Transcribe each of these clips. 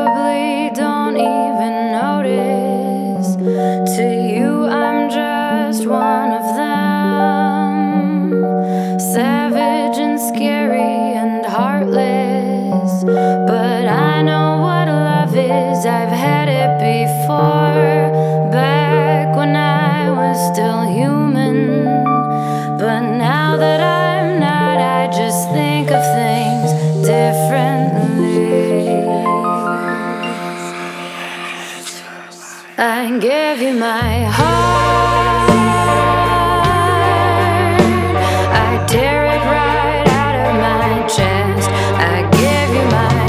probably don't even notice. To you, I'm just one of them. Savage and scary and heartless. But I know what love is, I've had it before. Back when I was still human. But now that I'm not, I just think of things differently. I gave you my heart, I tear it right out of my chest. I give you my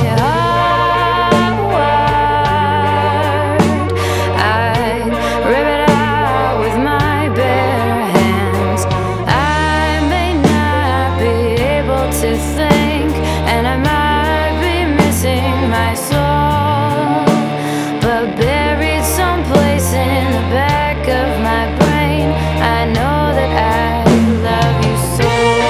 heart, I rip it out with my bare hands. I may not be able to think, and I might be missing my soul, but buried someplace in the back of my brain, I know that I love you so.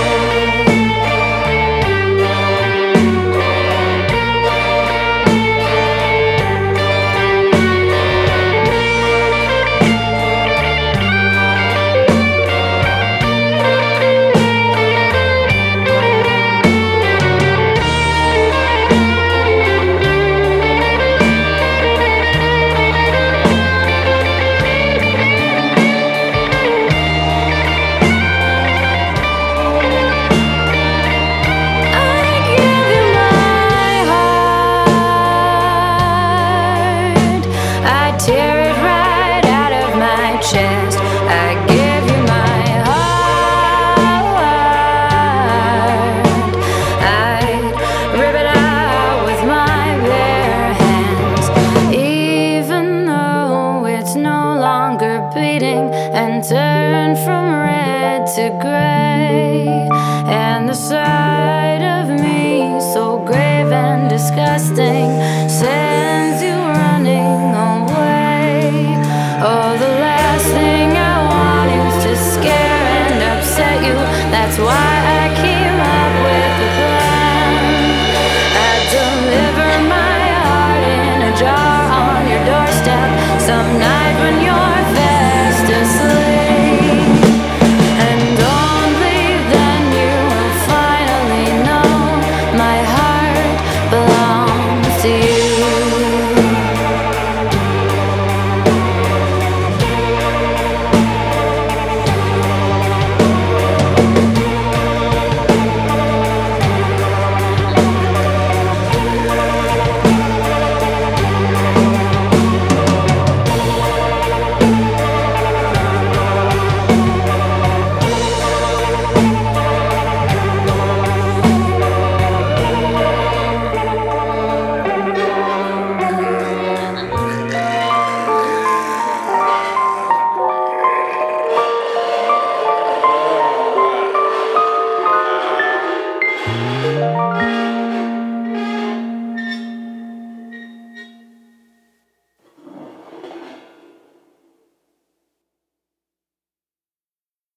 Tear it right out of my chest. I give you my heart, I rip it out with my bare hands. Even though it's no longer beating and turned from red to gray, and the sight of me so grave and disgusting